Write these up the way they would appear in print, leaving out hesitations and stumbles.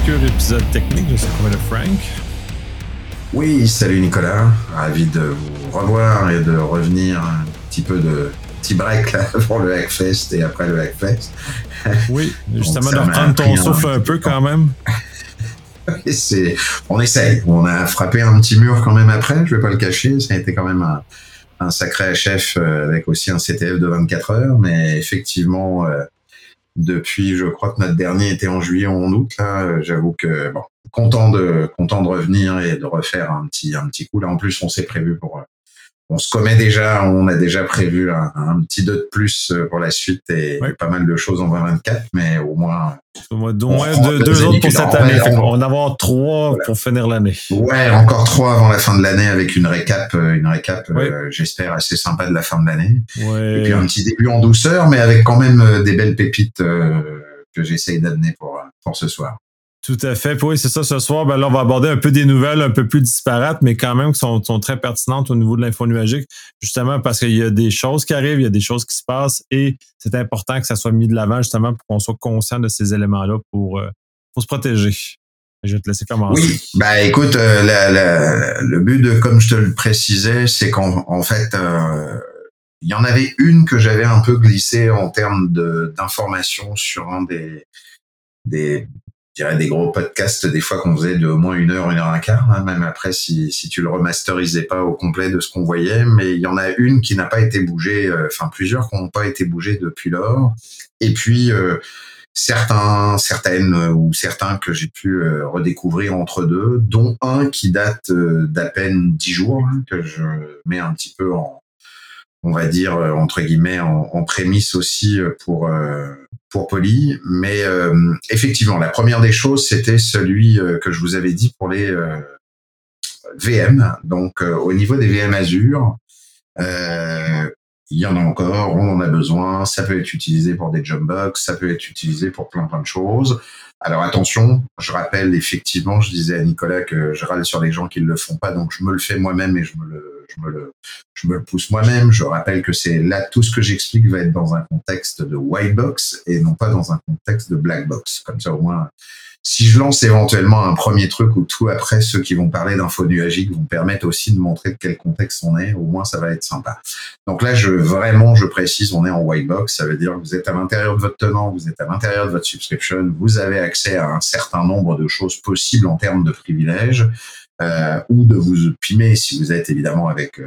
obscur épisode technique. Je suis accompagné de Frank. Oui, salut Nicolas. Ravi de vous revoir et de revenir un petit peu de petit break là pour le Hackfest et après le Hackfest. Oui, justement de reprendre ton souffle un peu quand même. On essaye. On a frappé un petit mur quand même après, je vais pas le cacher. Ça a été quand même un sacré HF avec aussi un CTF de 24 heures. Mais effectivement, depuis, je crois que notre dernier était en juillet ou en août. Là, j'avoue que bon, content de revenir et de refaire un petit coup. Là, en plus, on s'est prévu pour... On se commet déjà, on a déjà prévu un petit 2 de plus pour la suite et pas mal de choses en 2024, mais au moins... Au moins deux autres pour cette année. On va en avoir 3 pour finir l'année. Ouais, encore 3 avant la fin de l'année avec une récap j'espère, assez sympa de la fin de l'année. Ouais. Et puis un petit début en douceur, mais avec quand même des belles pépites que j'essaye d'amener pour ce soir. Tout à fait. Oui, c'est ça. Ce soir, ben là, on va aborder un peu des nouvelles un peu plus disparates, mais quand même qui sont très pertinentes au niveau de l'info nuagique, justement parce qu'il y a des choses qui arrivent, il y a des choses qui se passent et c'est important que ça soit mis de l'avant justement pour qu'on soit conscient de ces éléments-là pour se protéger. Je vais te laisser commencer. Oui, bah écoute, le but, comme je te le précisais, c'est qu'en fait, il y en avait une que j'avais un peu glissée en termes d'informations sur un des je dirais des gros podcasts des fois qu'on faisait de au moins 1 heure, 1 heure et quart, hein, même après si tu le remasterisais pas au complet de ce qu'on voyait, mais il y en a une qui n'a pas été bougée, plusieurs qui n'ont pas été bougés depuis lors, et puis certaines ou certains que j'ai pu redécouvrir entre deux, dont un qui date d'à peine 10 jours, hein, que je mets un petit peu on va dire entre guillemets en prémisse aussi pour Poly, mais effectivement la première des choses c'était celui que je vous avais dit pour les VM, donc au niveau des VM Azure, il y en a encore, on en a besoin, ça peut être utilisé pour des jumbox, ça peut être utilisé pour plein de choses. Alors attention, je rappelle effectivement, je disais à Nicolas que je râle sur les gens qui ne le font pas, donc je me le fais moi-même et je me le pousse moi-même. Je rappelle que c'est là, tout ce que j'explique va être dans un contexte de white box et non pas dans un contexte de black box. Comme ça, au moins, si je lance éventuellement un premier truc ou tout après, ceux qui vont parler d'info nuagique vont permettre aussi de montrer de quel contexte on est, au moins ça va être sympa. Donc là, je précise, on est en white box, ça veut dire que vous êtes à l'intérieur de votre tenant, vous êtes à l'intérieur de votre subscription, vous avez accès à un certain nombre de choses possibles en termes de privilèges, ou de vous pimer si vous êtes évidemment avec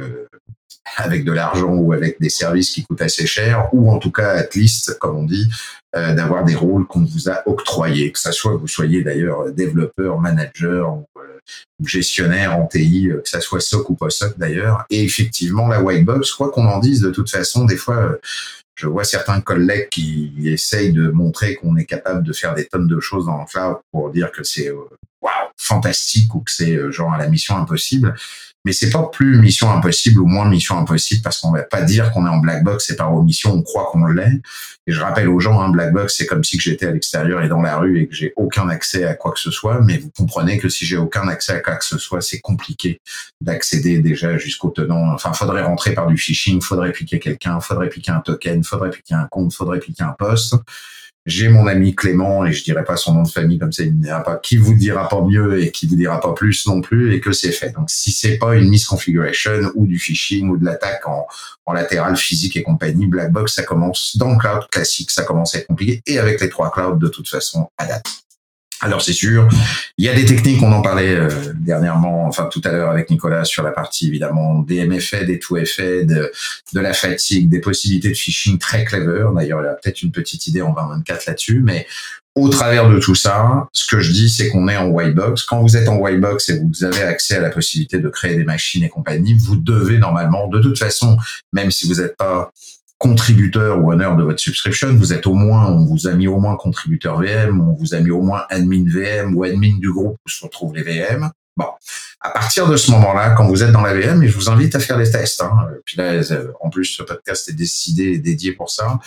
de l'argent ou avec des services qui coûtent assez cher, ou en tout cas, at least, comme on dit, d'avoir des rôles qu'on vous a octroyés, que ça soit que vous soyez d'ailleurs développeur, manager ou gestionnaire en TI, que ça soit SOC ou pas SOC d'ailleurs. Et effectivement, la white box, quoi qu'on en dise, de toute façon, des fois, je vois certains collègues qui essayent de montrer qu'on est capable de faire des tonnes de choses dans le cloud pour dire que c'est fantastique ou que c'est genre à la mission impossible. Mais c'est pas plus mission impossible ou moins mission impossible parce qu'on va pas dire qu'on est en black box et par omission on croit qu'on l'est. Et je rappelle aux gens, black box c'est comme si que j'étais à l'extérieur et dans la rue et que j'ai aucun accès à quoi que ce soit. Mais vous comprenez que si j'ai aucun accès à quoi que ce soit, c'est compliqué d'accéder déjà jusqu'au tenant. Enfin, faudrait rentrer par du phishing, faudrait piquer quelqu'un, faudrait piquer un token, faudrait piquer un compte, faudrait piquer un poste. J'ai mon ami Clément, et je dirai pas son nom de famille comme ça, il ne dira pas, qui vous dira pas mieux et qui vous dira pas plus non plus, et que c'est fait. Donc, si c'est pas une misconfiguration ou du phishing ou de l'attaque en latéral physique et compagnie, black box, ça commence dans le cloud classique, ça commence à être compliqué, et avec les 3 clouds de toute façon à date. Alors c'est sûr, il y a des techniques, on en parlait dernièrement, tout à l'heure avec Nicolas sur la partie évidemment des MFA, des 2FA, de la fatigue, des possibilités de phishing très clever. D'ailleurs, il y a peut-être une petite idée en 2024 là-dessus, mais au travers de tout ça, ce que je dis, c'est qu'on est en white box. Quand vous êtes en white box et vous avez accès à la possibilité de créer des machines et compagnie, vous devez normalement, de toute façon, même si vous n'êtes pas contributeur ou owner de votre subscription, on vous a mis au moins contributeur VM, on vous a mis au moins admin VM ou admin du groupe où se retrouvent les VM. Bon, à partir de ce moment-là, quand vous êtes dans la VM, et je vous invite à faire les tests, puis là, en plus, ce podcast est décidé et dédié pour ça,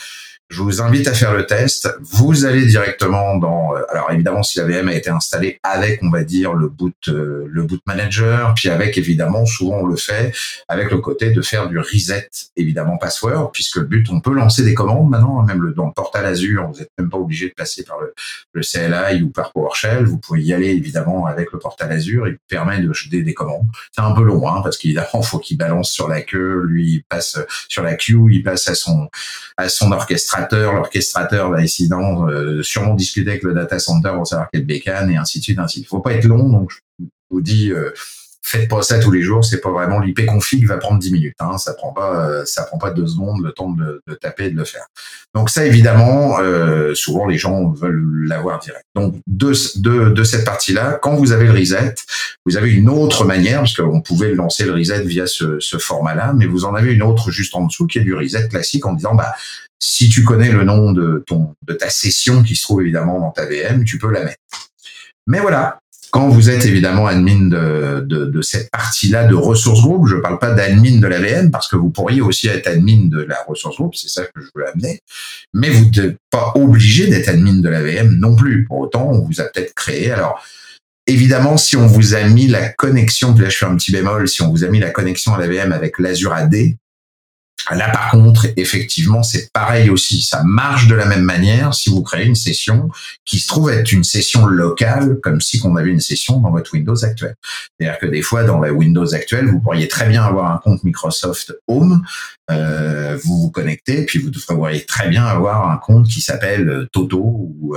Je vous invite à faire le test. Vous allez directement dans. Alors évidemment, si la VM a été installée avec, on va dire, le boot manager, puis avec évidemment, souvent on le fait avec le côté de faire du reset, évidemment password, puisque le but, on peut lancer des commandes maintenant, même dans le portal Azure, vous n'êtes même pas obligé de passer par le CLI ou par PowerShell. Vous pouvez y aller évidemment avec le portal Azure. Il vous permet de jeter des commandes. C'est un peu long, hein, parce qu'évidemment, faut qu'il balance sur la queue. Lui, il passe sur la queue, il passe à son orchestrateur. L'orchestrateur va essayer sûrement discuter avec le data center pour savoir quel bécane et ainsi de suite, ainsi de suite. Faut pas être long, donc je vous dis, faites pas ça tous les jours. C'est pas vraiment l'IP config va prendre 10 minutes. Hein, ça prend pas 2 secondes le temps de taper et de le faire. Donc ça, évidemment, souvent les gens veulent l'avoir direct. Donc de cette partie-là, quand vous avez le reset, vous avez une autre manière, parce qu'on pouvait lancer le reset via ce format-là, mais vous en avez une autre juste en dessous qui est du reset classique en disant, si tu connais le nom de ta session qui se trouve évidemment dans ta VM, tu peux la mettre. Mais voilà, quand vous êtes évidemment admin de cette partie-là de ressources group, je ne parle pas d'admin de la VM parce que vous pourriez aussi être admin de la ressource group, c'est ça que je veux amener, mais vous n'êtes pas obligé d'être admin de la VM non plus. Pour autant, on vous a peut-être créé. Alors, évidemment, si on vous a mis la connexion, là je fais un petit bémol, si on vous a mis la connexion à la VM avec l'Azure AD, là, par contre, effectivement, c'est pareil aussi. Ça marche de la même manière si vous créez une session qui se trouve être une session locale, comme si on avait une session dans votre Windows actuel. C'est-à-dire que des fois, dans la Windows actuelle, vous pourriez très bien avoir un compte Microsoft Home, vous vous connectez, puis vous pourriez très bien avoir un compte qui s'appelle Toto ou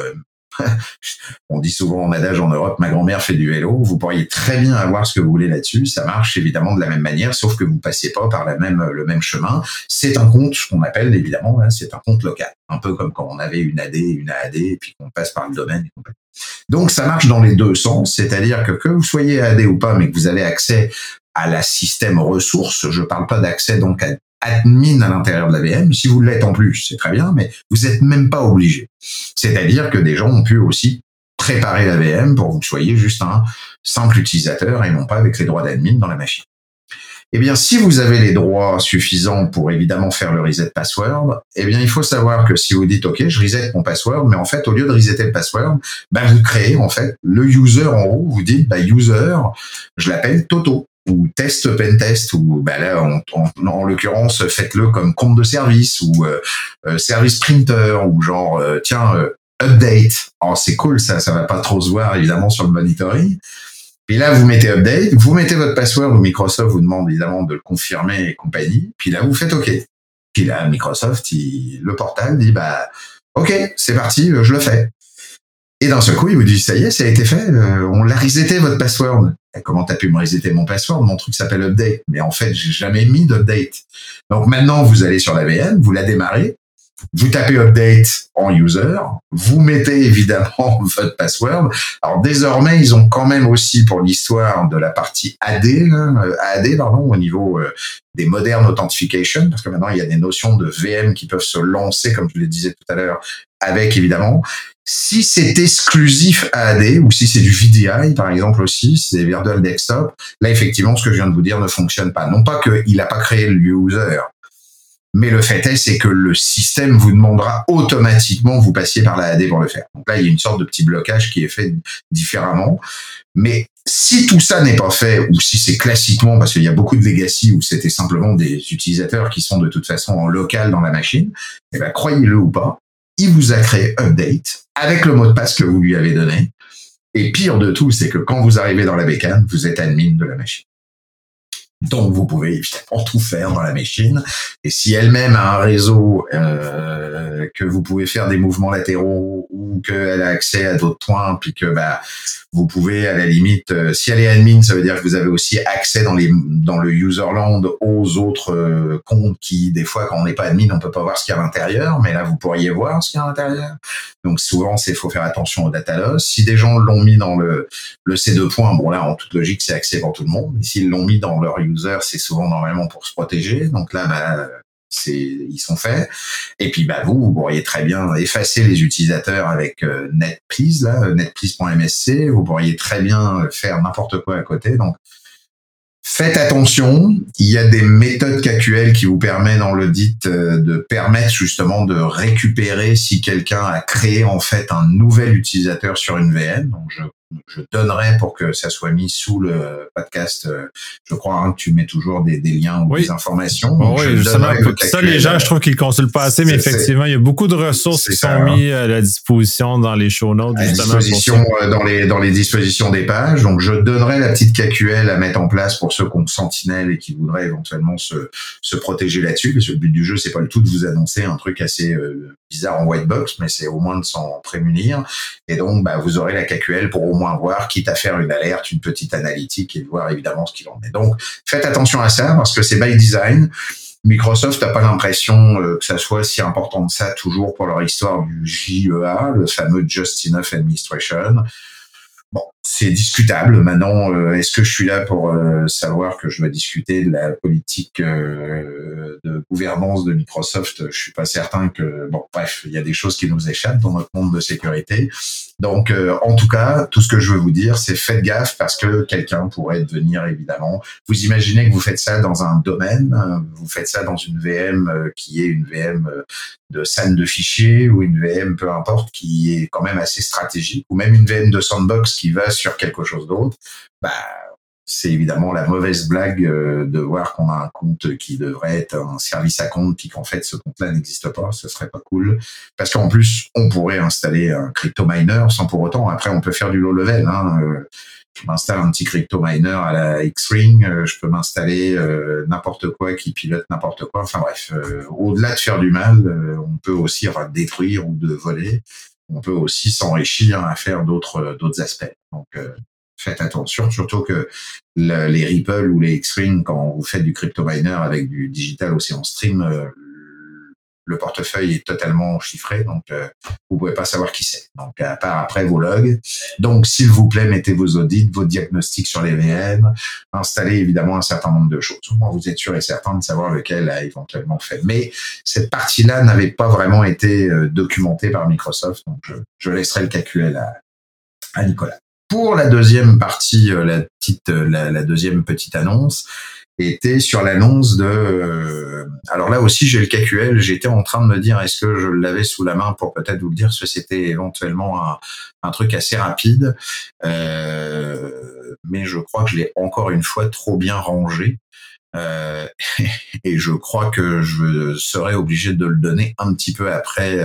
on dit souvent en adage en Europe, ma grand-mère fait du vélo. Vous pourriez très bien avoir ce que vous voulez là-dessus. Ça marche évidemment de la même manière, sauf que vous passiez pas par le même chemin. C'est un compte, ce qu'on appelle évidemment, là, c'est un compte local. Un peu comme quand on avait une AD, une AAD, et puis qu'on passe par le domaine et compagnie. Donc ça marche dans les deux sens, c'est-à-dire que vous soyez AD ou pas, mais que vous avez accès à la système ressources. Je parle pas d'accès donc à admin à l'intérieur de la VM. Si vous l'êtes en plus, c'est très bien, mais vous n'êtes même pas obligé. C'est-à-dire que des gens ont pu aussi préparer la VM pour que vous soyez juste un simple utilisateur et non pas avec les droits d'admin dans la machine. Eh bien, si vous avez les droits suffisants pour évidemment faire le reset password, eh bien, il faut savoir que si vous dites, OK, je reset mon password, mais en fait, au lieu de resetter le password, vous créez, en fait, le user en haut, vous dites, user, je l'appelle Toto. Ou test pentest, ou là en l'occurrence faites-le comme compte de service ou service printer ou genre update. Alors c'est cool, ça va pas trop se voir évidemment sur le monitoring. Puis là vous mettez update, vous mettez votre password ou Microsoft vous demande évidemment de le confirmer et compagnie. Puis là vous faites OK. Puis là Microsoft, le portal dit OK, c'est parti, je le fais. Et d'un seul coup, il vous dit, ça y est, ça a été fait, on l'a reseté votre password. Et comment t'as pu me resetter mon password? Mon truc s'appelle update. Mais en fait, j'ai jamais mis d'update. Donc maintenant, vous allez sur la VM, vous la démarrez, vous tapez update en user, vous mettez évidemment votre password. Alors désormais, ils ont quand même aussi pour l'histoire de la partie AD au niveau des modern authentication, parce que maintenant il y a des notions de VM qui peuvent se lancer, comme je le disais tout à l'heure, avec évidemment. Si c'est exclusif à AD ou si c'est du VDI, par exemple aussi, si c'est Virtual Desktop, là effectivement, ce que je viens de vous dire ne fonctionne pas. Non pas qu'il n'a pas créé le user, mais le fait est, c'est que le système vous demandera automatiquement que vous passiez par la AD pour le faire. Donc là, il y a une sorte de petit blocage qui est fait différemment. Mais si tout ça n'est pas fait, ou si c'est classiquement, parce qu'il y a beaucoup de legacy où c'était simplement des utilisateurs qui sont de toute façon en local dans la machine, croyez-le ou pas, il vous a créé update avec le mot de passe que vous lui avez donné. Et pire de tout, c'est que quand vous arrivez dans la bécane, vous êtes admin de la machine. Donc, vous pouvez évidemment tout faire dans la machine. Et si elle-même a un réseau, que vous pouvez faire des mouvements latéraux ou qu'elle a accès à d'autres points, puis que vous pouvez, à la limite, si elle est admin, ça veut dire que vous avez aussi accès dans le userland aux autres comptes qui, des fois, quand on n'est pas admin, on peut pas voir ce qu'il y a à l'intérieur, mais là, vous pourriez voir ce qu'il y a à l'intérieur. Donc, souvent, faut faire attention au data loss. Si des gens l'ont mis dans le C2 points, bon, là, en toute logique, c'est accès pour tout le monde. Mais s'ils l'ont mis dans leur user, c'est souvent normalement pour se protéger. Donc là, ils sont faits. Et puis, vous pourriez très bien effacer les utilisateurs avec NetPlease, netplease.msc. Vous pourriez très bien faire n'importe quoi à côté. Donc, Faites attention, il y a des méthodes KQL qui vous permettent dans l'audit de permettre justement de récupérer si quelqu'un a créé en fait un nouvel utilisateur sur une VM. Donc je donnerai pour que ça soit mis sous le podcast. Je crois que tu mets toujours des liens ou des informations. Donc oui, justement, ça les gens, je trouve qu'ils ne consultent pas assez, mais effectivement, il y a beaucoup de ressources qui sont mises à la disposition dans les show notes. À disposition dans les dispositions des pages. Donc je donnerai la petite KQL à mettre en place pour ceux qui ont Sentinel et qui voudraient éventuellement se protéger là-dessus. Parce que le but du jeu, c'est pas le tout de vous annoncer un truc assez bizarre en white box, mais c'est au moins de s'en prémunir. Et donc, vous aurez la KQL pour au moins voir, quitte à faire une alerte, une petite analytique et voir évidemment ce qu'il en est. Donc, faites attention à ça parce que c'est by design. Microsoft n'a pas l'impression que ça soit si important que ça toujours pour leur histoire du JEA, le fameux Just Enough Administration. Bon, c'est discutable. Maintenant, est-ce que je suis là pour savoir que je dois discuter de la politique de gouvernance de Microsoft? Je suis pas certain que... Bon, bref, il y a des choses qui nous échappent dans notre monde de sécurité. Donc, en tout cas, tout ce que je veux vous dire, c'est faites gaffe parce que quelqu'un pourrait devenir, évidemment... Vous imaginez que vous faites ça dans un domaine, vous faites ça dans une VM qui est une VM de SAN de fichiers ou une VM, peu importe, qui est quand même assez stratégique, ou même une VM de sandbox qui va sur quelque chose d'autre, c'est évidemment la mauvaise blague de voir qu'on a un compte qui devrait être un service à compte puis qu'en fait ce compte-là n'existe pas. Ce serait pas cool parce qu'en plus on pourrait installer un crypto miner sans pour autant. Après on peut faire du low level. Je m'installe un petit crypto miner à la X-Ring, je peux m'installer n'importe quoi qui pilote n'importe quoi. Enfin bref, au-delà de faire du mal, on peut aussi détruire ou de voler. On peut aussi s'enrichir à faire d'autres aspects. Donc faites attention, surtout que les Ripple ou les X-Ring, quand vous faites du crypto miner avec du digital Ocean Stream, le portefeuille est totalement chiffré, donc vous pouvez pas savoir qui c'est. Donc à part après vos logs. Donc s'il vous plaît, mettez vos audits, vos diagnostics sur les VM, installez évidemment un certain nombre de choses. Au moins vous êtes sûr et certain de savoir lequel a éventuellement fait. Mais cette partie-là n'avait pas vraiment été documentée par Microsoft, donc je laisserai le KQL à Nicolas. Pour la deuxième partie, la deuxième petite annonce, était sur l'annonce de... alors là aussi, j'ai le KQL. J'étais en train de me dire, est-ce que je l'avais sous la main pour peut-être vous le dire, parce que c'était éventuellement un truc assez rapide. Mais je crois que je l'ai encore une fois trop bien rangé. Et je crois que je serai obligé de le donner un petit peu après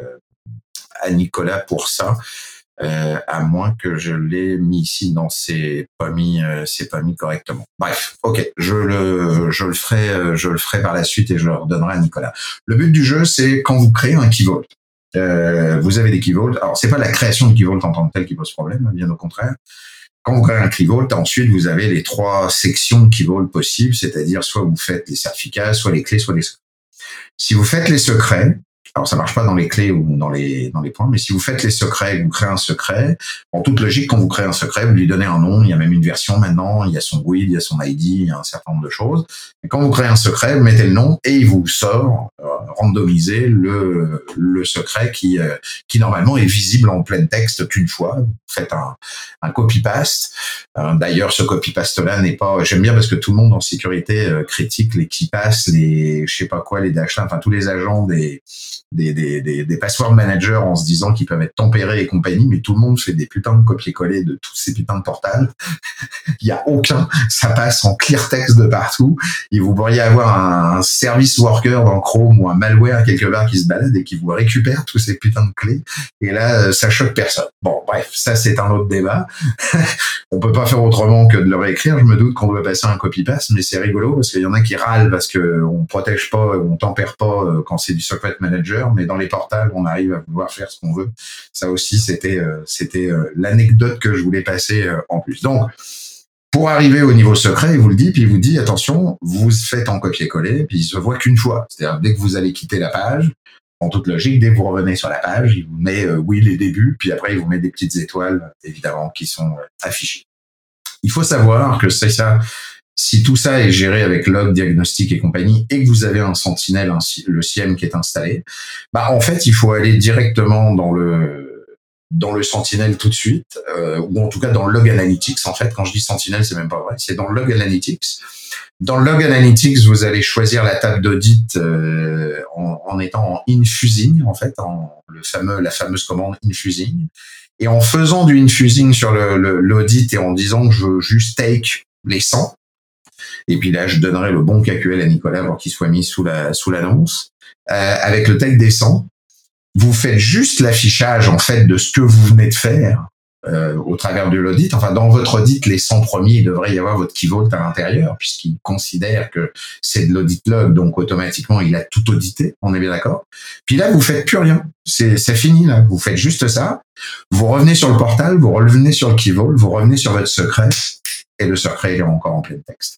à Nicolas pour ça. À moins que je l'ai mis ici. Non, c'est pas mis correctement. Bref, ok, je le ferai par la suite et je le redonnerai à Nicolas. Le but du jeu, c'est quand vous créez un key vault. Vous avez des key vault. Alors, c'est pas la création de key vault en tant que tel qui pose problème, bien au contraire. Quand vous créez un key vault, ensuite, vous avez les 3 sections de key vault possibles, c'est-à-dire soit vous faites les certificats, soit les clés, soit les secrets. Si vous faites les secrets, alors ça marche pas dans les clés ou dans les points, mais si vous faites les secrets, vous créez un secret, en toute logique, quand vous créez un secret, vous lui donnez un nom, il y a même une version maintenant, il y a son GUID, il y a son ID, il y a un certain nombre de choses. Et quand vous créez un secret, vous mettez le nom et il vous sort randomisé le secret qui normalement est visible en plein texte qu'une fois. Vous faites un copy-paste. D'ailleurs, ce copy-paste-là n'est pas... J'aime bien parce que tout le monde en sécurité critique les key-pass, les je sais pas quoi, les dash, enfin tous les agents des password managers en se disant qu'ils peuvent être tempérés et compagnie, mais tout le monde fait des putains de copier-coller de tous ces putains de portails. Il y a aucun, ça passe en clear text de partout. Et vous pourriez avoir un service worker dans Chrome ou un malware quelque part qui se balade et qui vous récupère tous ces putains de clés. Et là, ça choque personne. Bon, bref, ça c'est un autre débat. On peut pas faire autrement que de le réécrire. Je me doute qu'on doit passer un copy-paste, mais c'est rigolo parce qu'il y en a qui râlent parce que on protège pas, on tempère pas quand c'est du secret manager, mais dans les portails, on arrive à pouvoir faire ce qu'on veut. Ça aussi, c'était l'anecdote que je voulais passer en plus. Donc, pour arriver au niveau secret, il vous le dit, puis il vous dit, attention, vous faites en copier-coller, puis il se voit qu'une fois. C'est-à-dire, dès que vous allez quitter la page, en toute logique, dès que vous revenez sur la page, il vous met, oui, les débuts, puis après, il vous met des petites étoiles, évidemment, qui sont affichées. Il faut savoir que c'est ça. Si tout ça est géré avec log, diagnostic et compagnie, et que vous avez un Sentinel, le SIEM qui est installé, en fait, il faut aller directement dans le dans le Sentinel tout de suite, ou en tout cas dans le Log Analytics. En fait, quand je dis Sentinel, c'est même pas vrai, c'est dans le Log Analytics. Dans le Log Analytics, vous allez choisir la table d'audit en étant en infusing, en fait, la fameuse commande infusing. Et en faisant du infusing sur l'audit et en disant que je veux juste take les 100, et puis là, je donnerai le bon KQL à Nicolas pour qu'il soit mis sous l'annonce, avec le take des 100, vous faites juste l'affichage en fait de ce que vous venez de faire au travers de l'audit. Enfin, dans votre audit, les 100 premiers, il devrait y avoir votre key vault à l'intérieur, puisqu'il considère que c'est de l'audit log, donc automatiquement, il a tout audité. On est bien d'accord? Puis là, vous faites plus rien. C'est fini, là. Vous faites juste ça. Vous revenez sur le portal, vous revenez sur le key vault, vous revenez sur votre secret, et le secret, il est encore en plein texte.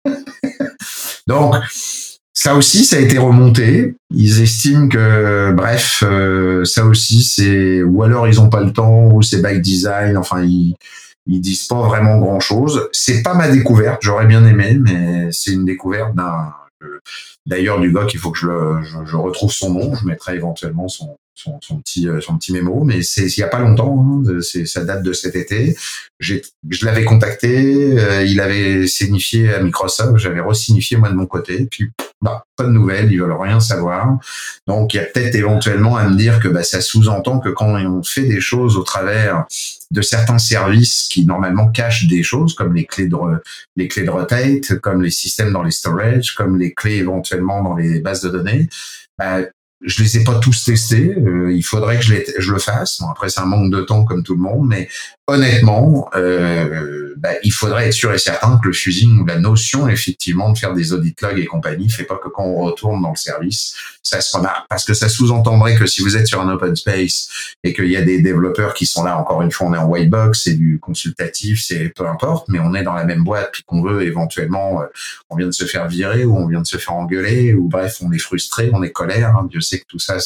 Donc, ça aussi, ça a été remonté. Ils estiment que, bref, ça aussi, c'est, ou alors ils ont pas le temps, ou c'est by design. Enfin, ils disent pas vraiment grand chose. C'est pas ma découverte. J'aurais bien aimé, mais c'est une découverte d'ailleurs, du gars qu'il faut que je retrouve son nom. Je mettrai éventuellement son petit mémo, mais c'est il y a pas longtemps, hein, ça date de cet été. Je l'avais contacté, il avait signifié à Microsoft, j'avais re-signifié moi de mon côté, puis pas de nouvelles, ils veulent rien savoir. Donc il y a peut-être éventuellement à me dire que ça sous-entend que quand on fait des choses au travers de certains services qui normalement cachent des choses, comme les clés de rotate, comme les systèmes dans les storage, comme les clés éventuellement dans les bases de données, je les ai pas tous testés. Il faudrait que je le fasse. Bon, après, c'est un manque de temps comme tout le monde, mais honnêtement, il faudrait être sûr et certain que le fusing ou la notion, effectivement, de faire des audit logs et compagnie, fait pas que quand on retourne dans le service, ça se remarque. Parce que ça sous-entendrait que si vous êtes sur un open space et qu'il y a des développeurs qui sont là, encore une fois, on est en white box, c'est du consultatif, c'est peu importe, mais on est dans la même boîte, puis qu'on veut éventuellement, on vient de se faire virer ou on vient de se faire engueuler, ou bref, on est frustré, on est colère. Dieu sait que tout ça,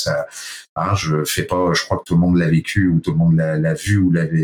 je crois que tout le monde l'a vécu, ou tout le monde l'a vu,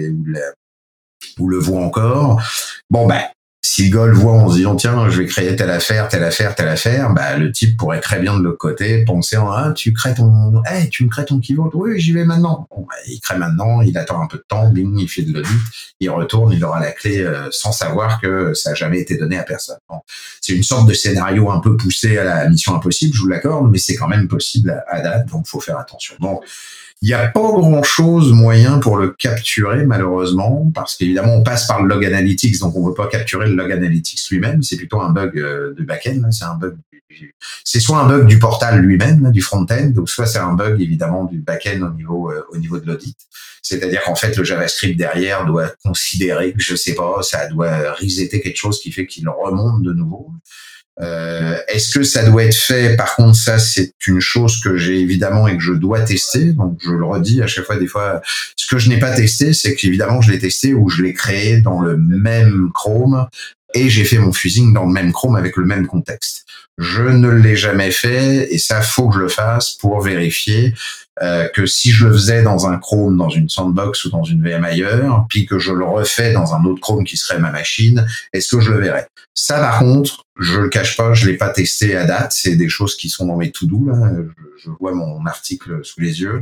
ou le voit encore. Bon, si le gars le voit en se disant, tiens, je vais créer telle affaire, le type pourrait très bien de l'autre côté penser, tu me crées ton key vault? Oui, j'y vais maintenant. Bon, il crée maintenant, il attend un peu de temps, bing, il fait de l'audit, il retourne, il aura la clé sans savoir que ça n'a jamais été donné à personne. Bon, c'est une sorte de scénario un peu poussé à la mission impossible, je vous l'accorde, mais c'est quand même possible à date, donc faut faire attention. Donc, il n'y a pas grand-chose moyen pour le capturer, malheureusement, parce qu'évidemment, on passe par le log analytics, donc on ne veut pas capturer le log analytics lui-même. C'est plutôt un bug de back-end. C'est soit un bug du portal lui-même, du front-end, donc soit c'est un bug, évidemment, du back-end au niveau de l'audit. C'est-à-dire qu'en fait, le JavaScript derrière doit considérer que, je sais pas, ça doit resetter quelque chose qui fait qu'il remonte de nouveau. Est-ce que ça doit être fait? Par contre, ça, c'est une chose que j'ai évidemment et que je dois tester. Donc, je le redis à chaque fois, des fois, ce que je n'ai pas testé, c'est qu'évidemment, je l'ai testé ou je l'ai créé dans le même Chrome et j'ai fait mon fusing dans le même Chrome avec le même contexte. Je ne l'ai jamais fait et ça, faut que je le fasse pour vérifier que si je le faisais dans un Chrome, dans une sandbox ou dans une VM ailleurs, puis que je le refais dans un autre Chrome qui serait ma machine, est-ce que je le verrais? Ça, par contre, je le cache pas, je l'ai pas testé à date. C'est des choses qui sont dans mes to-do, là. Je vois mon article sous les yeux.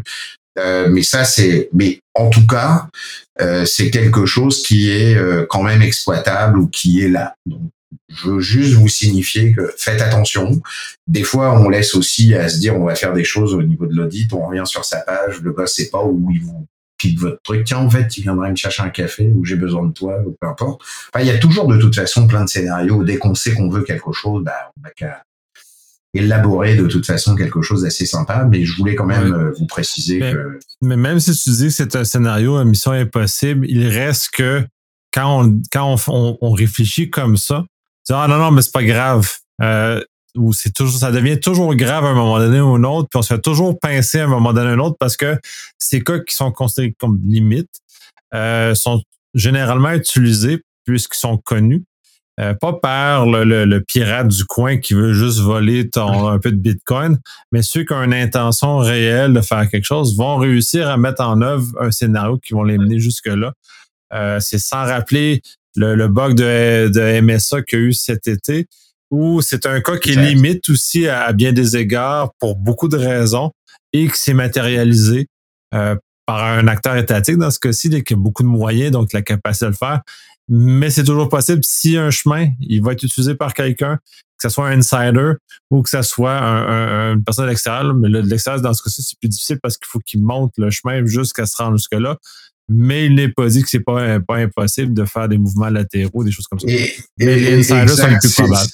Mais en tout cas, c'est quelque chose qui est quand même exploitable ou qui est là. Donc, je veux juste vous signifier que faites attention. Des fois, on laisse aussi à se dire on va faire des choses au niveau de l'audit, on revient sur sa page, le gars sait pas où il vous pique votre truc. Tiens, en fait, tu viendrais me chercher un café ou j'ai besoin de toi ou peu importe. Enfin, il y a toujours de toute façon plein de scénarios où dès qu'on sait qu'on veut quelque chose, on n'a qu'à élaborer de toute façon quelque chose d'assez sympa, mais je voulais quand même vous préciser que... Mais même si tu dis que c'est un scénario, une mission impossible, il reste que quand on réfléchit comme ça, non, mais c'est pas grave. Ou ça devient toujours grave à un moment donné ou un autre, puis on se fait toujours pincer à un moment donné ou un autre parce que ces cas qui sont considérés comme limites sont généralement utilisés puisqu'ils sont connus. Pas par le pirate du coin qui veut juste voler un peu de Bitcoin, mais ceux qui ont une intention réelle de faire quelque chose vont réussir à mettre en œuvre un scénario qui vont les mener jusque-là. C'est sans rappeler le bug de MSA qu'il y a eu cet été, où c'est un cas qui est limite aussi à bien des égards pour beaucoup de raisons et qui s'est matérialisé par un acteur étatique dans ce cas-ci, qui a beaucoup de moyens, donc la capacité de le faire. Mais c'est toujours possible si un chemin, il va être utilisé par quelqu'un, que ce soit un insider ou que ce soit une personne de l'extérieur. Mais de l'extérieur, dans ce cas-ci, c'est plus difficile parce qu'il faut qu'il monte le chemin jusqu'à se rendre jusque-là. Mais il n'est pas dit que c'est pas impossible de faire des mouvements latéraux, des choses comme ça. Mais les insiders sont les plus probables.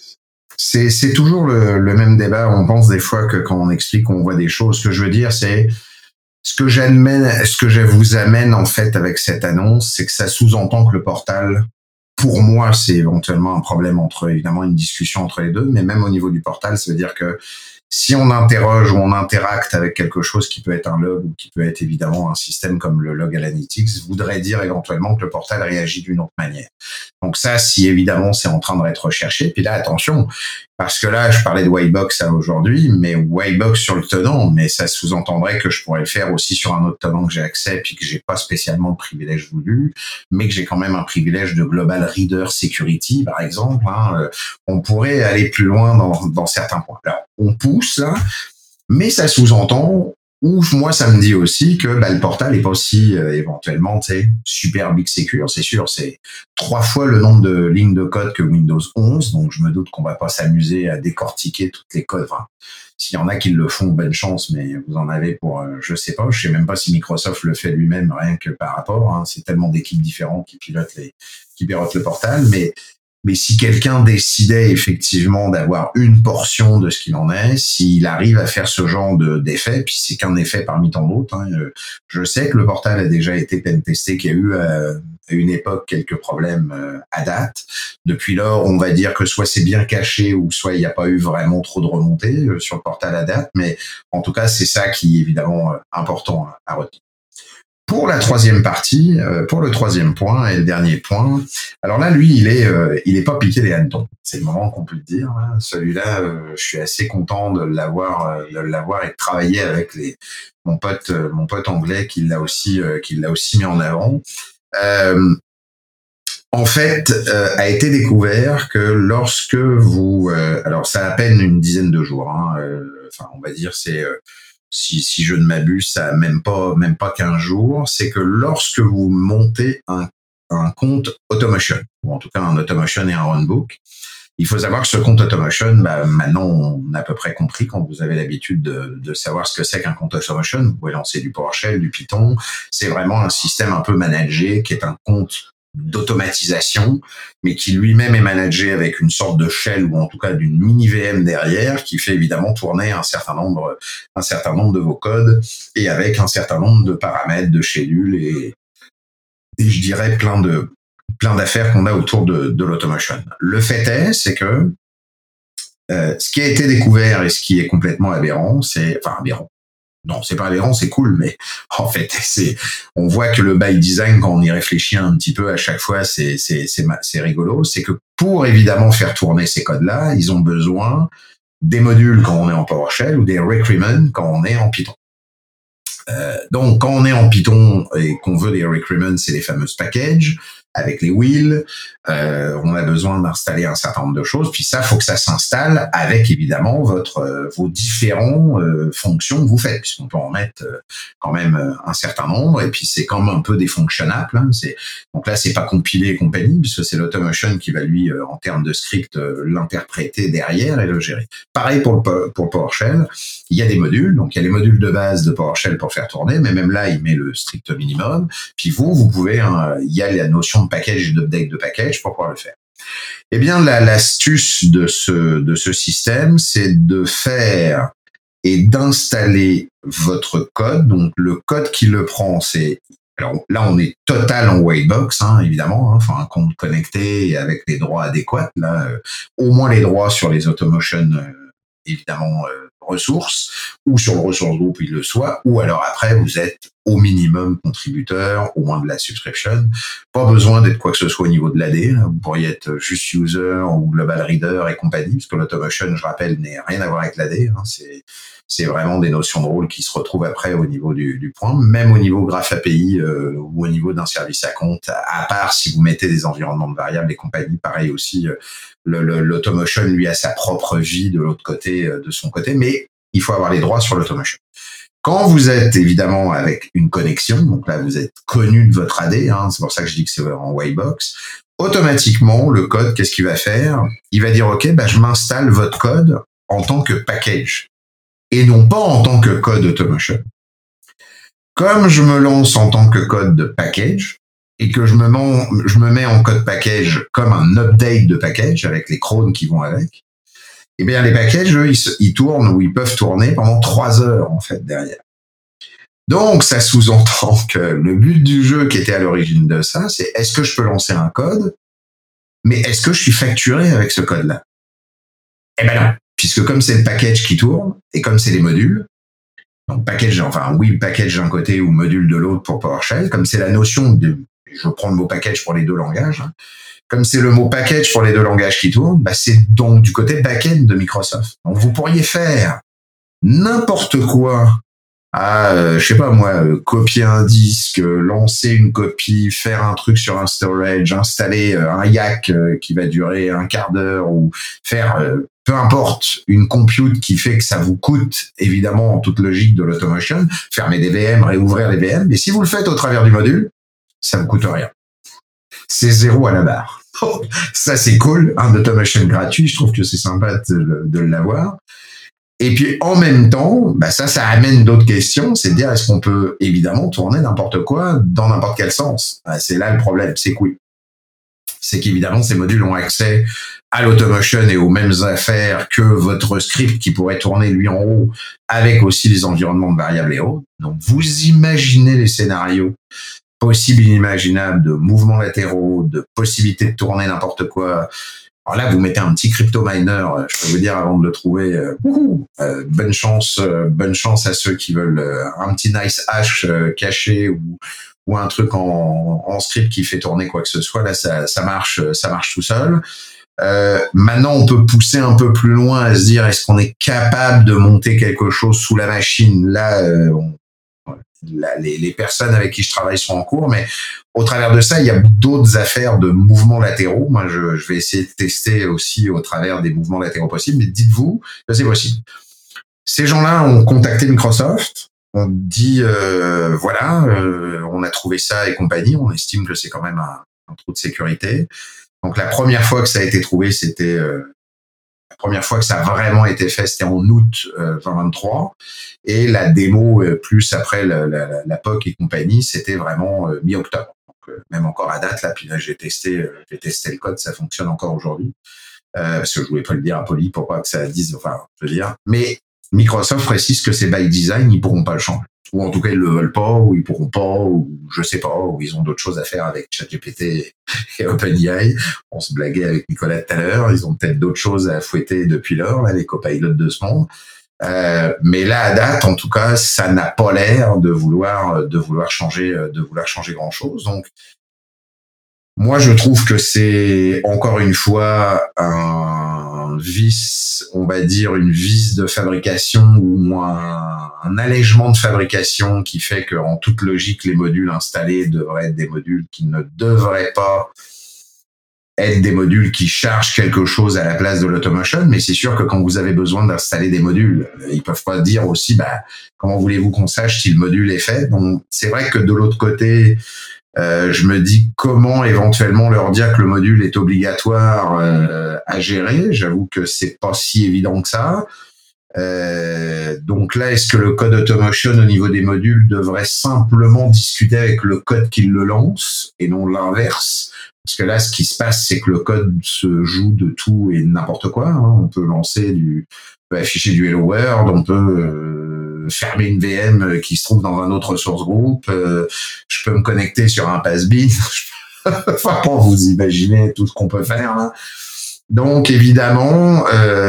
C'est toujours le même débat. On pense des fois que quand on explique, on voit des choses. Ce que je veux dire, c'est ce que je vous amène en fait avec cette annonce, c'est que ça sous-entend que le portal, pour moi, c'est éventuellement un problème évidemment une discussion entre les deux, mais même au niveau du portal, ça veut dire que si on interroge ou on interacte avec quelque chose qui peut être un log ou qui peut être évidemment un système comme le log Analytics, voudrait dire éventuellement que le portal réagit d'une autre manière. Donc ça, si évidemment c'est en train d'être recherché, puis là attention, parce que là je parlais de Whitebox aujourd'hui, mais Whitebox sur le tenant, mais ça sous-entendrait que je pourrais le faire aussi sur un autre tenant que j'ai accès puis que j'ai pas spécialement le privilège voulu, mais que j'ai quand même un privilège de Global Reader Security par exemple. On pourrait aller plus loin dans certains points. Alors on pousse là, mais ça sous-entend, ou moi ça me dit aussi que le portal est pas aussi éventuellement super big secure. C'est sûr, c'est 3 fois le nombre de lignes de code que Windows 11, donc je me doute qu'on va pas s'amuser à décortiquer toutes les codes. Enfin, s'il y en a qui le font, bonne chance, mais vous en avez pour je sais même pas si Microsoft le fait lui-même, rien que par rapport, c'est tellement d'équipes différentes qui pilotent le portal, mais si quelqu'un décidait effectivement d'avoir une portion de ce qu'il en est, s'il arrive à faire ce genre d'effet, puis c'est qu'un effet parmi tant d'autres, je sais que le portal a déjà été pentesté, qu'il y a eu à une époque quelques problèmes à date. Depuis lors, on va dire que soit c'est bien caché ou soit il n'y a pas eu vraiment trop de remontées sur le portal à date, mais en tout cas, c'est ça qui est évidemment important à retenir. Pour la troisième partie, pour le troisième point et le dernier point, alors là, lui, il est pas piqué des hannetons. C'est le moment qu'on peut le dire. Celui-là, je suis assez content de l'avoir et de travailler avec mon pote anglais qui l'a aussi mis en avant. En fait, a été découvert que lorsque vous, alors ça a à peine une dizaine de jours. Enfin, on va dire c'est si je ne m'abuse, ça a même pas 15 jours, c'est que lorsque vous montez un compte Automotion, ou en tout cas un Automotion et un Runbook, il faut savoir que ce compte Automotion, maintenant on a à peu près compris quand vous avez l'habitude de savoir ce que c'est qu'un compte Automotion. Vous pouvez lancer du PowerShell, du Python. C'est vraiment un système un peu managé qui est un compte d'automatisation, mais qui lui-même est managé avec une sorte de shell ou en tout cas d'une mini VM derrière qui fait évidemment tourner un certain nombre de vos codes et avec un certain nombre de paramètres, de schedules et je dirais plein d'affaires qu'on a autour de l'automation. Le fait c'est que ce qui a été découvert et ce qui est complètement aberrant, aberrant. Non, c'est pas aberrant, c'est cool, mais en fait, on voit que le by design, quand on y réfléchit un petit peu à chaque fois, c'est rigolo. C'est que pour évidemment faire tourner ces codes-là, ils ont besoin des modules quand on est en PowerShell ou des requirements quand on est en Python. Donc, quand on est en Python et qu'on veut des requirements, c'est les fameuses packages avec les wheels. On a besoin d'installer un certain nombre de choses. Puis ça, faut que ça s'installe avec évidemment vos différents fonctions que vous faites, puisqu'on peut en mettre quand même un certain nombre. Et puis c'est quand même un peu des functionables. Donc là, c'est pas compilé et compagnie, puisque c'est l'Automotion qui va lui, en termes de script, l'interpréter derrière et le gérer. Pareil pour PowerShell. Il y a des modules. Donc il y a les modules de base de PowerShell pour faire tourner, mais même là, il met le strict minimum. Puis vous pouvez, il y a la notion de package et d'update de package pour pouvoir le faire. Eh bien, l'astuce de ce système, c'est de faire et d'installer votre code. Donc, le code qui le prend, alors là, on est total en Whitebox, évidemment, enfin un compte connecté avec les droits adéquats. Là, au moins les droits sur les Automotion, évidemment, ressources, ou sur le ressource groupe, il le soit, ou alors après, vous êtes au minimum contributeur, au moins de la subscription. Pas besoin d'être quoi que ce soit au niveau de l'AD. Vous pourriez être juste user ou global reader et compagnie, parce que l'automation, je rappelle, n'a rien à voir avec l'AD. C'est vraiment des notions de rôle qui se retrouvent après au niveau du point, même au niveau graph API ou au niveau d'un service à compte, à part si vous mettez des environnements de variables et compagnie. Pareil aussi, l'automation, lui, a sa propre vie de l'autre côté, de son côté, mais il faut avoir les droits sur l'automation. Quand vous êtes évidemment avec une connexion, donc là vous êtes connu de votre AD, hein, c'est pour ça que je dis que c'est en white box, automatiquement le code, qu'est-ce qu'il va faire? Il va dire ok, je m'installe votre code en tant que package et non pas en tant que code Automotion. Comme je me lance en tant que code de package et que je me mets en code package comme un update de package avec les clones qui vont avec, eh bien, les packages, eux, ils tournent ou ils peuvent tourner pendant 3 heures, en fait, derrière. Donc, ça sous-entend que le but du jeu qui était à l'origine de ça, c'est est-ce que je peux lancer un code, mais est-ce que je suis facturé avec ce code-là? Eh ben non, puisque comme c'est le package qui tourne, et comme c'est les modules, donc package, enfin, oui, package d'un côté ou module de l'autre pour PowerShell, comme c'est la notion de, je prends le mot package pour les deux langages, hein, comme c'est le mot package pour les deux langages qui tournent, c'est donc du côté back-end de Microsoft. Donc vous pourriez faire n'importe quoi à, je sais pas moi, copier un disque, lancer une copie, faire un truc sur un storage, installer un YAC qui va durer un quart d'heure ou faire, peu importe, une compute qui fait que ça vous coûte, évidemment, en toute logique de l'automation, fermer des VM, réouvrir les VM. Mais si vous le faites au travers du module, ça vous coûte rien. C'est 0 à la barre. Ça, c'est cool, un automation gratuit. Je trouve que c'est sympa de l'avoir. Et puis, en même temps, ça amène d'autres questions. C'est de dire, est-ce qu'on peut, évidemment, tourner n'importe quoi dans n'importe quel sens? C'est là le problème. C'est que oui. C'est qu'évidemment, ces modules ont accès à l'automation et aux mêmes affaires que votre script qui pourrait tourner, lui, en haut, avec aussi les environnements de variables et autres. Donc, vous imaginez les scénarios possibles, inimaginables, de mouvements latéraux, de possibilités de tourner n'importe quoi. Alors là, vous mettez un petit crypto miner, je peux vous dire avant de le trouver, bonne chance à ceux qui veulent un petit nice hash caché ou un truc en script qui fait tourner quoi que ce soit. Là, ça marche tout seul. Maintenant, on peut pousser un peu plus loin à se dire, est-ce qu'on est capable de monter quelque chose sous la machine? Là, les personnes avec qui je travaille sont en cours, mais au travers de ça, il y a d'autres affaires de mouvements latéraux. Moi, je vais essayer de tester aussi au travers des mouvements latéraux possibles, mais dites-vous que c'est possible. Ces gens-là ont contacté Microsoft, on dit, on a trouvé ça et compagnie, on estime que c'est quand même un trou de sécurité. Donc, la première fois que ça a été trouvé, la première fois que ça a vraiment été fait, c'était en août 2023. Et la démo, plus après la POC et compagnie, c'était vraiment mi-octobre. Donc, même encore à date, là, puis là, j'ai testé le code, ça fonctionne encore aujourd'hui. Parce que je voulais pas le dire à Poly pour pas que ça dise, je veux dire. Mais Microsoft précise que c'est by design, ils pourront pas le changer. Ou en tout cas, ils le veulent pas, ou ils pourront pas, ou je sais pas, ou ils ont d'autres choses à faire avec ChatGPT et OpenAI. On se blaguait avec Nicolas tout à l'heure, ils ont peut-être d'autres choses à fouetter depuis lors, là, les copilotes de ce monde. Mais là, à date, en tout cas, ça n'a pas l'air de vouloir changer grand chose. Donc, moi, je trouve que c'est encore une fois un vice, on va dire une vice de fabrication ou un allègement de fabrication qui fait que, en toute logique, les modules installés devraient être des modules qui ne devraient pas être des modules qui chargent quelque chose à la place de l'automation. Mais c'est sûr que quand vous avez besoin d'installer des modules, ils peuvent pas dire aussi, comment voulez-vous qu'on sache si le module est fait? Donc, c'est vrai que de l'autre côté, je me dis comment éventuellement leur dire que le module est obligatoire à gérer. J'avoue que c'est pas si évident que ça. Donc là, est-ce que le code automation au niveau des modules devrait simplement discuter avec le code qui le lance et non l'inverse? Parce que là, ce qui se passe, c'est que le code se joue de tout et n'importe quoi. Hein. On peut afficher du Hello World, on peut fermer une VM qui se trouve dans un autre source group. Je peux me connecter sur un pass-bin. Pour vous imaginer tout ce qu'on peut faire. Là. Donc, évidemment,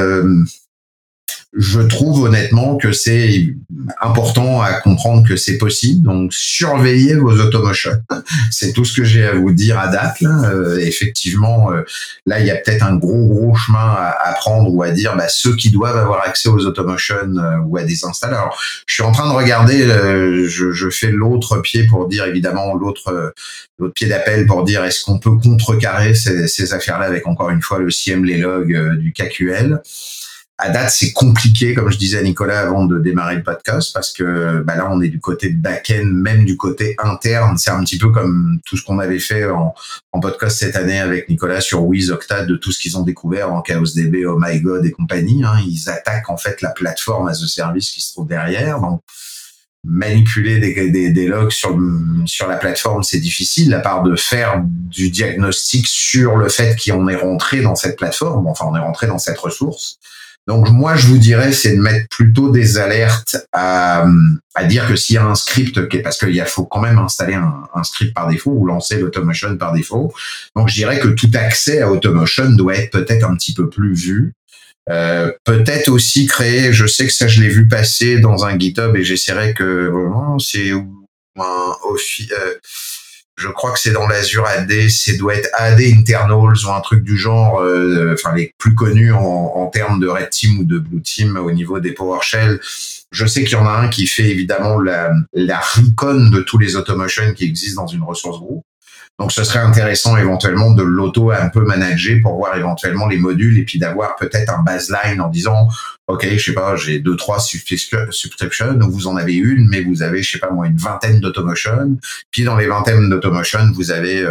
je trouve honnêtement que c'est important à comprendre que c'est possible. Donc, surveillez vos automotions. C'est tout ce que j'ai à vous dire à date. Là. Effectivement, là, il y a peut-être un gros chemin à prendre ou à dire ceux qui doivent avoir accès aux automotions ou à des installers. Alors, je suis en train de regarder, je fais l'autre pied pour dire, évidemment, l'autre pied d'appel pour dire est-ce qu'on peut contrecarrer ces affaires-là avec, encore une fois, le CIEM, les logs du KQL. à date, c'est compliqué, comme je disais à Nicolas avant de démarrer le podcast, parce que là, on est du côté de back-end, même du côté interne. C'est un petit peu comme tout ce qu'on avait fait en podcast cette année avec Nicolas sur Wiz, Octad, de tout ce qu'ils ont découvert en ChaosDB, Oh My God et compagnie. Hein. Ils attaquent en fait la plateforme as a service qui se trouve derrière. Donc, manipuler des logs sur la plateforme, c'est difficile, à part de faire du diagnostic sur le fait qu'on est rentré dans cette plateforme, enfin on est rentré dans cette ressource. Donc moi je vous dirais, c'est de mettre plutôt des alertes à dire que s'il y a un script, parce qu'il faut quand même installer un script par défaut ou lancer l'automation par défaut. Donc je dirais que tout accès à automation doit être peut-être un petit peu plus vu. Peut-être aussi créer, je sais que ça je l'ai vu passer dans un GitHub et j'essaierai que c'est je crois que c'est dans l'Azure AD, c'est doit être AD Internals ou un truc du genre, enfin les plus connus en termes de Red Team ou de Blue Team au niveau des PowerShell. Je sais qu'il y en a un qui fait évidemment la recon de tous les automotions qui existent dans une ressource groupe. Donc, ce serait intéressant éventuellement de l'auto un peu manager pour voir éventuellement les modules et puis d'avoir peut-être un baseline en disant, OK, je sais pas, j'ai 2-3 subscriptions, vous en avez une, mais vous avez, je sais pas moi, une vingtaine d'automotion. Puis dans les vingtaines d'automotion, vous avez,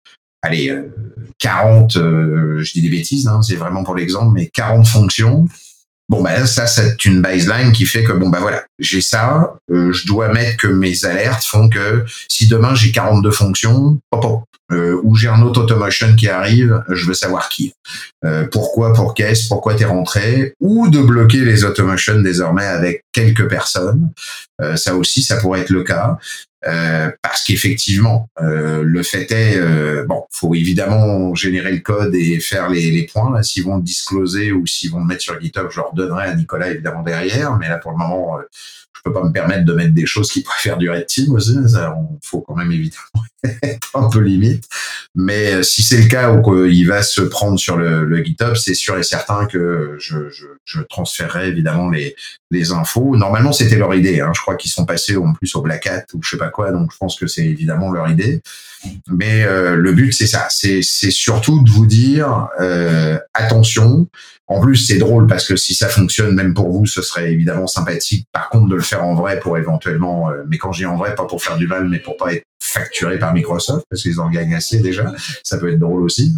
40, je dis des bêtises, hein, c'est vraiment pour l'exemple, mais 40 fonctions. Bon, ça, c'est une baseline qui fait que, voilà, j'ai ça, je dois mettre que mes alertes font que si demain j'ai 42 fonctions, ou j'ai un autre automation qui arrive, je veux savoir qui. Pourquoi, pourquoi t'es rentré, ou de bloquer les automotions désormais avec quelques personnes. Ça aussi, ça pourrait être le cas. Parce qu'effectivement, le fait est, faut évidemment générer le code et faire les points. Là, s'ils vont le discloser ou s'ils vont le mettre sur GitHub, je leur donnerai à Nicolas évidemment derrière. Mais là, pour le moment, je peux pas me permettre de mettre des choses qui pourraient faire du red team aussi. Ça, faut quand même évidemment être un peu limite. Mais si c'est le cas où il va se prendre sur le GitHub, c'est sûr et certain que je transférerai évidemment les infos. Normalement, c'était leur idée. Hein. Je crois qu'ils sont passés en plus au Black Hat ou je sais pas quoi. Donc, je pense que c'est évidemment leur idée. Mais le but, c'est ça. C'est surtout de vous dire attention. En plus, c'est drôle parce que si ça fonctionne, même pour vous, ce serait évidemment sympathique. Par contre, de le faire en vrai pour éventuellement, mais quand je dis en vrai, pas pour faire du mal, mais pour pas être facturé par Microsoft parce qu'ils en gagnent assez déjà. Ça peut être drôle aussi.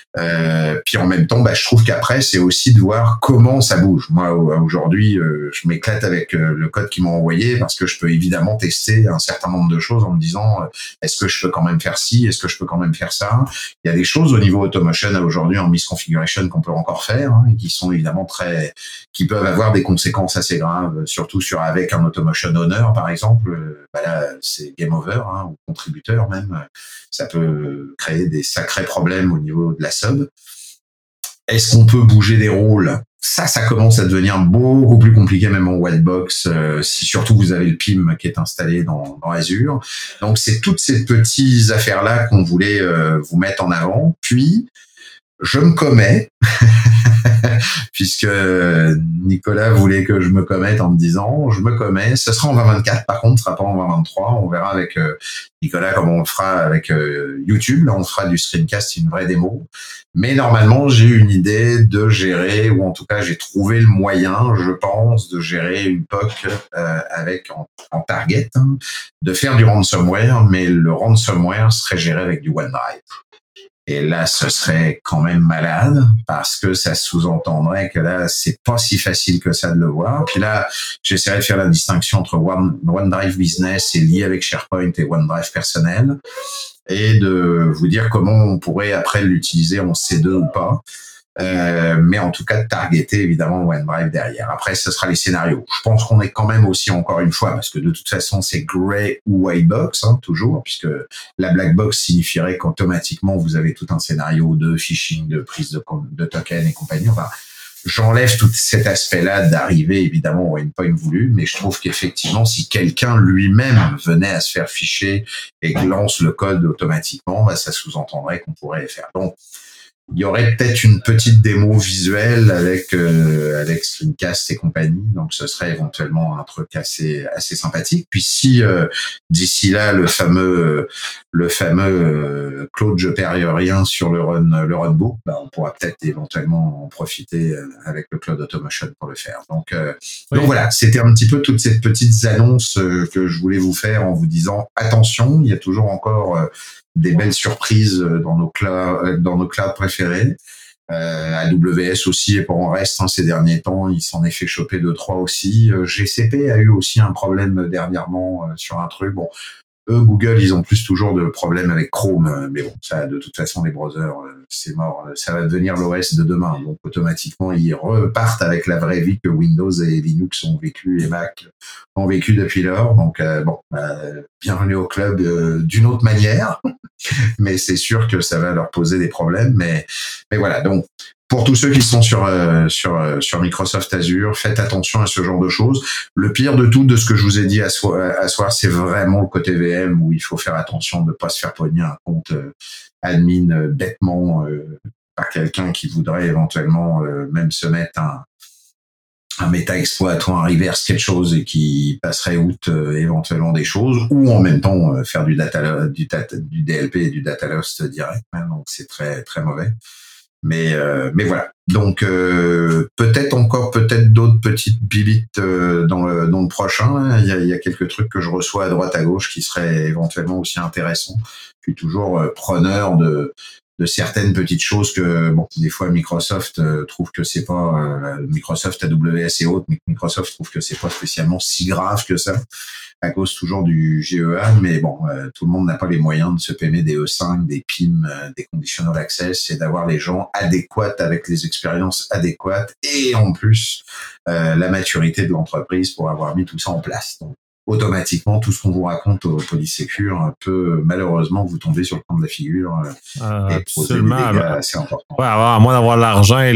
Puis en même temps, je trouve qu'après, c'est aussi de voir comment ça bouge. Moi, aujourd'hui, je m'éclate avec le code qu'ils m'ont envoyé parce que je peux évidemment tester un certain nombre de choses en me disant est-ce que je peux quand même faire ci, est-ce que je peux quand même faire ça. Il y a des choses au niveau automation aujourd'hui en misconfiguration qu'on peut encore faire et qui sont évidemment qui peuvent avoir des conséquences assez graves, surtout avec un automation owner par exemple. Là, c'est game over ou contributeur même. Ça peut créer des sacrés problèmes au niveau de la sub. Est-ce qu'on peut bouger des rôles ? Ça commence à devenir beaucoup plus compliqué même en whitebox, si surtout vous avez le PIM qui est installé dans Azure. Donc, c'est toutes ces petites affaires-là qu'on voulait vous mettre en avant. Puis, je me commets, puisque Nicolas voulait que je me commette en me disant, je me commets, ce sera en 2024, par contre, ce sera pas en 2023, on verra avec Nicolas comment on le fera avec YouTube, là on fera du screencast, une vraie démo, mais normalement j'ai une idée de gérer, ou en tout cas j'ai trouvé le moyen, je pense, de gérer une POC avec en target, de faire du ransomware, mais le ransomware serait géré avec du OneDrive. Et là, ce serait quand même malade parce que ça sous-entendrait que là, c'est pas si facile que ça de le voir. Puis là, j'essaierai de faire la distinction entre OneDrive Business et lié avec SharePoint et OneDrive personnel et de vous dire comment on pourrait après l'utiliser en C2 ou pas. Mais en tout cas de targeter évidemment OneDrive derrière. Après, ce sera les scénarios. Je pense qu'on est quand même aussi encore une fois, parce que de toute façon c'est gray ou white box toujours, puisque la black box signifierait qu'automatiquement vous avez tout un scénario de phishing, de prise de token et compagnie. Enfin, j'enlève tout cet aspect-là d'arriver évidemment au endpoint voulu, mais je trouve qu'effectivement si quelqu'un lui-même venait à se faire ficher et lance le code automatiquement, ça sous-entendrait qu'on pourrait faire. Donc il y aurait peut-être une petite démo visuelle avec Screencast et compagnie, donc ce serait éventuellement un truc assez sympathique. Puis si d'ici là le fameux Claude je perds rien sur le runbook, on pourra peut-être éventuellement en profiter avec le Cloud Automotion pour le faire. Donc voilà, c'était un petit peu toutes ces petites annonces que je voulais vous faire en vous disant attention, il y a toujours encore des belles surprises dans nos clouds préférés. AWS aussi et pour en reste ces derniers temps, il s'en est fait choper 2-3 aussi. GCP a eu aussi un problème dernièrement sur un truc. Bon, eux, Google, ils ont plus toujours de problèmes avec Chrome, mais bon, ça, de toute façon, les browsers, c'est mort. Ça va devenir l'OS de demain, donc automatiquement, ils repartent avec la vraie vie que Windows et Linux ont vécu et Mac ont vécu depuis lors. Donc bienvenue au club d'une autre manière, mais c'est sûr que ça va leur poser des problèmes. Mais voilà, donc pour tous ceux qui sont sur Microsoft Azure, faites attention à ce genre de choses. Le pire de tout, de ce que je vous ai dit à soir, c'est vraiment le côté VM où il faut faire attention de ne pas se faire pogner un compte admin bêtement par quelqu'un qui voudrait éventuellement même se mettre un méta-exploit ou un reverse quelque chose et qui passerait outre éventuellement des choses, ou en même temps faire du DLP et du data loss direct. Hein, donc c'est très très mauvais. Mais voilà. Donc peut-être d'autres petites bibites dans le prochain. Hein. Il y a quelques trucs que je reçois à droite à gauche qui seraient éventuellement aussi intéressants. Je suis toujours preneur de certaines petites choses que des fois Microsoft trouve que c'est pas Microsoft AWS et autres, mais Microsoft trouve que c'est pas spécialement si grave que ça à cause toujours du GEA, mais tout le monde n'a pas les moyens de se payer des E5, des PIM, des conditional access et d'avoir les gens adéquats avec les expériences adéquates et en plus la maturité de l'entreprise pour avoir mis tout ça en place. Donc automatiquement, tout ce qu'on vous raconte au Polysécure peut malheureusement vous tomber sur le coin de la figure et poser des dégâts assez importants. Ouais, à moins d'avoir l'argent et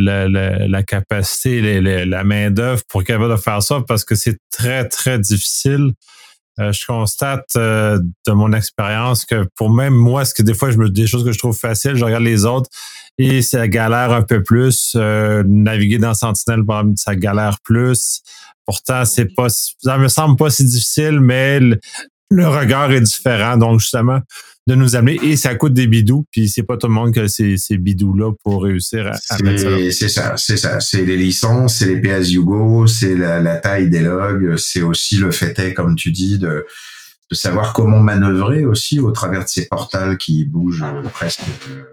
la capacité, la main-d'œuvre pour être capable de faire ça, parce que c'est très, très difficile. Je constate de mon expérience que pour même moi, ce que des fois, des choses que je trouve faciles, je regarde les autres et ça galère un peu plus. Naviguer dans Sentinel, par exemple, ça galère plus. Pourtant, ça me semble pas si difficile, mais le regard est différent. Donc, justement, de nous amener, et ça coûte des bidous, puis c'est pas tout le monde qui a ces bidous-là pour réussir à mettre ça là. C'est ça. C'est les licences, c'est les pay-as-you-go, c'est la taille des logs, c'est aussi le fait comme tu dis, de savoir comment manœuvrer aussi au travers de ces portals qui bougent presque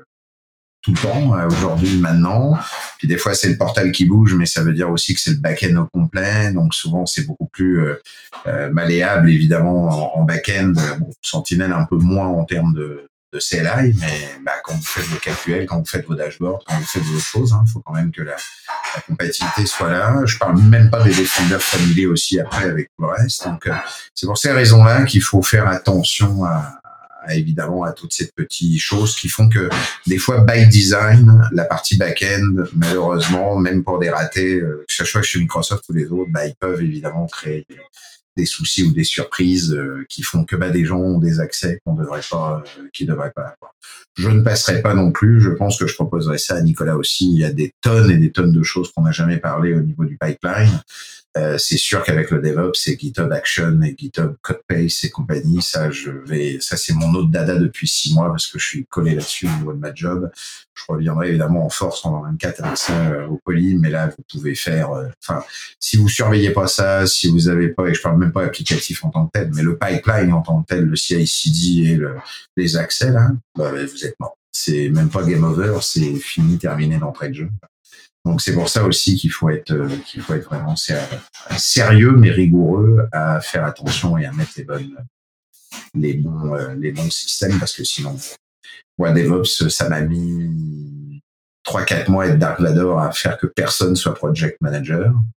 tout le temps, aujourd'hui, maintenant. Puis des fois, c'est le portal qui bouge, mais ça veut dire aussi que c'est le back-end au complet. Donc souvent, c'est beaucoup plus malléable, évidemment, en back-end. Sentinel un peu moins en termes de CLI, mais quand vous faites vos calculs, quand vous faites vos dashboards, quand vous faites vos choses, il faut quand même que la compatibilité soit là. Je parle même pas des défendeurs familiers aussi après avec tout le reste. Donc c'est pour ces raisons-là qu'il faut faire attention évidemment à toutes ces petites choses qui font que des fois by design la partie back-end malheureusement même pour des ratés que ce soit chez Microsoft ou les autres ils peuvent évidemment créer des soucis ou des surprises qui font que des gens ont des accès qui devraient pas avoir. Je ne passerai pas non plus, je pense que je proposerai ça à Nicolas aussi, il y a des tonnes et des tonnes de choses qu'on n'a jamais parlé au niveau du pipeline. C'est sûr qu'avec le DevOps et GitHub Action et GitHub Codepace et compagnie, ça c'est mon autre dada depuis 6 mois parce que je suis collé là-dessus au niveau de ma job. Je reviendrai évidemment en force en 24 avec ça au Poly, mais là vous pouvez faire, si vous surveillez pas ça, si vous avez pas, et je parle même pas applicatif en tant que tel, mais le pipeline en tant que tel, le CI/CD et les accès là, vous êtes mort. C'est même pas game over, c'est fini, terminé d'entrée de jeu. Donc c'est pour ça aussi qu'il faut être vraiment sérieux mais rigoureux à faire attention et à mettre les bons systèmes parce que sinon moi DevOps ça m'a mis 3-4 mois à être Dark Vador à faire que personne soit project manager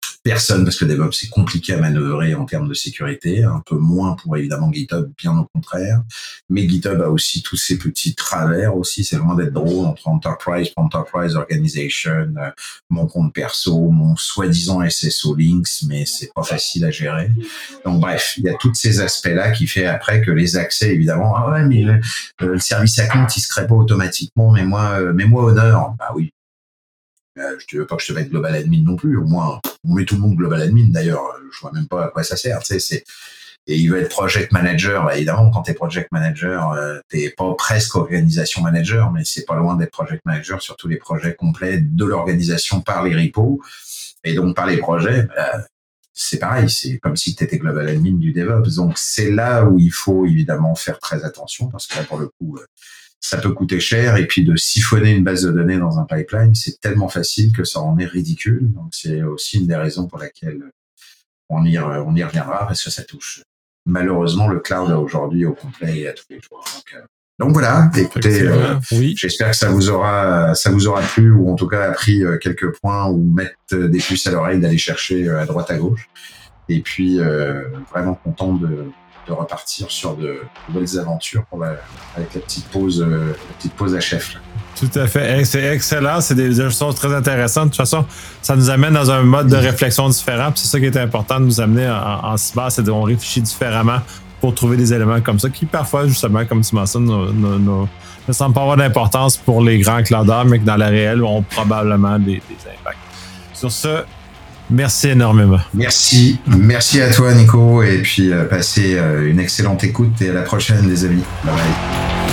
personne, parce que DevOps, c'est compliqué à manœuvrer en termes de sécurité, un peu moins pour évidemment GitHub, bien au contraire. Mais GitHub a aussi tous ces petits travers aussi, c'est loin d'être drôle entre Enterprise Organization, mon compte perso, mon soi-disant SSO Links, mais c'est pas facile à gérer. Donc bref, il y a tous ces aspects-là qui fait après que les accès, évidemment, ah ouais, mais le service à compte, il se crée pas automatiquement, mais moi honneur. Bah oui. Je ne veux pas que je te mette global admin non plus. Au moins, on met tout le monde global admin. D'ailleurs, je vois même pas à quoi ça sert. Tu sais, et il veut être project manager. Bah, évidemment, quand t'es project manager, t'es pas presque organisation manager, mais c'est pas loin d'être project manager sur tous les projets complets de l'organisation par les repos et donc par les projets. C'est pareil. C'est comme si t'étais global admin du DevOps. Donc c'est là où il faut évidemment faire très attention parce que là, pour le coup, ça peut coûter cher, et puis de siphonner une base de données dans un pipeline, c'est tellement facile que ça en est ridicule. Donc c'est aussi une des raisons pour laquelle on y reviendra, parce que ça touche malheureusement le cloud aujourd'hui au complet et à tous les jours. Donc voilà, écoutez, oui. J'espère que ça vous aura plu, ou en tout cas appris quelques points, ou mettre des puces à l'oreille d'aller chercher à droite à gauche. Et puis vraiment content de repartir sur de nouvelles aventures avec la petite pause à chef. Là. Tout à fait. C'est excellent. C'est des choses très intéressantes. De toute façon, ça nous amène dans un mode de réflexion différent. Puis c'est ça qui est important de nous amener en cyber, c'est qu'on réfléchit différemment pour trouver des éléments comme ça qui, parfois, justement, comme tu mentionnes, ne semblent pas avoir d'importance pour les grands clouders, mais que dans la réelle, ont probablement des impacts. Sur ce, merci énormément. Merci à toi, Nico, et puis passez une excellente écoute, et à la prochaine, les amis. Bye bye.